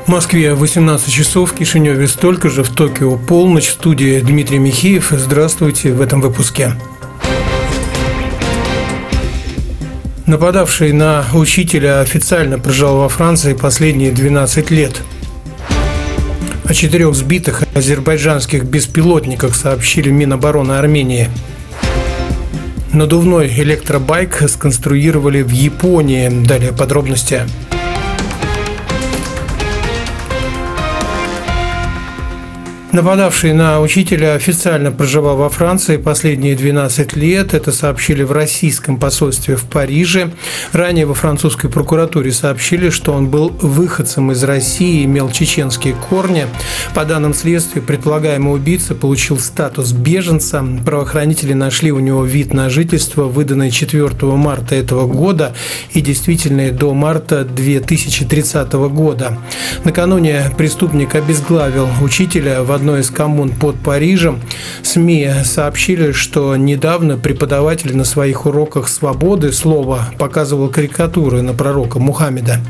В Москве 18 часов, в Кишиневе столько же, в Токио полночь. В студии Дмитрий Михеев. Здравствуйте в этом выпуске. Нападавший на учителя официально прожил во Франции последние 12 лет. О 4 сбитых азербайджанских беспилотниках сообщили Минобороны Армении. Надувной электробайк сконструировали в Японии. Далее подробности. Нападавший на учителя официально проживал во Франции последние 12 лет. Это сообщили в российском посольстве в Париже. Ранее во французской прокуратуре сообщили, что он был выходцем из России и имел чеченские корни. По данным следствия, предполагаемый убийца получил статус беженца. Правоохранители нашли у него вид на жительство, выданный 4 марта этого года и действительный до марта 2030 года. Накануне преступник обезглавил учителя в одной из коммун под Парижем. СМИ сообщили, что недавно преподаватель на своих уроках свободы слова показывал карикатуры на пророка Мухаммеда.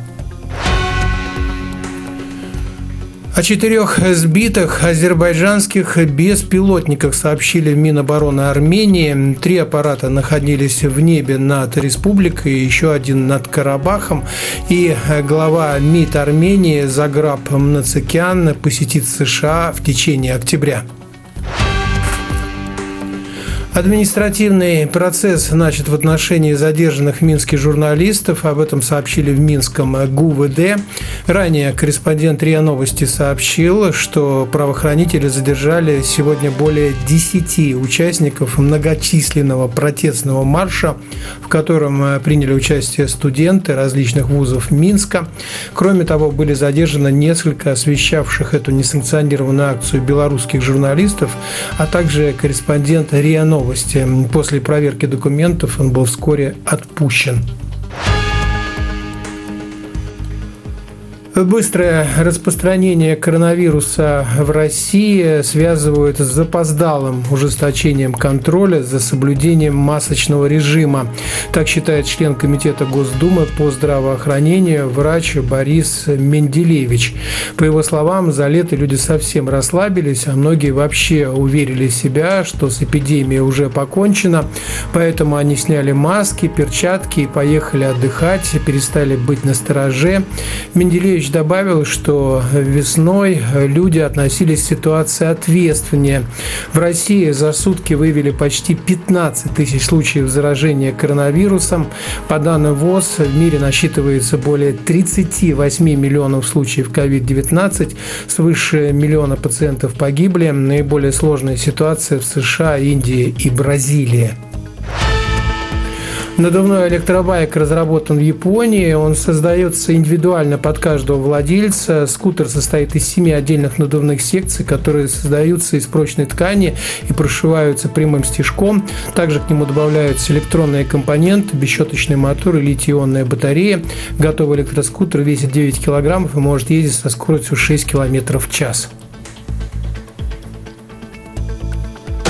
О 4 сбитых азербайджанских беспилотниках сообщили в Минобороны Армении. 3 аппарата находились в небе над республикой, еще один над Карабахом. И глава МИД Армении Заграб Мнацикян посетит США в течение октября. Административный процесс начат в отношении задержанных минских журналистов. Об этом сообщили в Минском ГУВД. Ранее корреспондент РИА Новости сообщил, что правоохранители задержали сегодня более 10 участников многочисленного протестного марша, в котором приняли участие студенты различных вузов Минска. Кроме того, были задержаны несколько освещавших эту несанкционированную акцию белорусских журналистов, а также корреспондент РИА Новости. После проверки документов он был вскоре отпущен. Быстрое распространение коронавируса в России связывают с запоздалым ужесточением контроля за соблюдением масочного режима. Так считает член Комитета Госдумы по здравоохранению врач Борис Менделевич. По его словам, за лето люди совсем расслабились, а многие вообще уверили себя, что с эпидемией уже покончено, поэтому они сняли маски, перчатки и поехали отдыхать, перестали быть настороже. Менделевич добавил, что весной люди относились к ситуации ответственнее. В России за сутки выявили почти 15 тысяч случаев заражения коронавирусом. По данным ВОЗ, в мире насчитывается более 38 миллионов случаев COVID-19, свыше миллиона пациентов погибли. Наиболее сложная ситуация в США, Индии и Бразилии. Надувной электробайк разработан в Японии. Он создается индивидуально под каждого владельца. Скутер состоит из 7 отдельных надувных секций, которые создаются из прочной ткани и прошиваются прямым стежком. Также к нему добавляются электронные компоненты, бесщеточный мотор и литий-ионная батарея. Готовый электроскутер весит 9 килограммов и может ездить со скоростью 6 километров в час.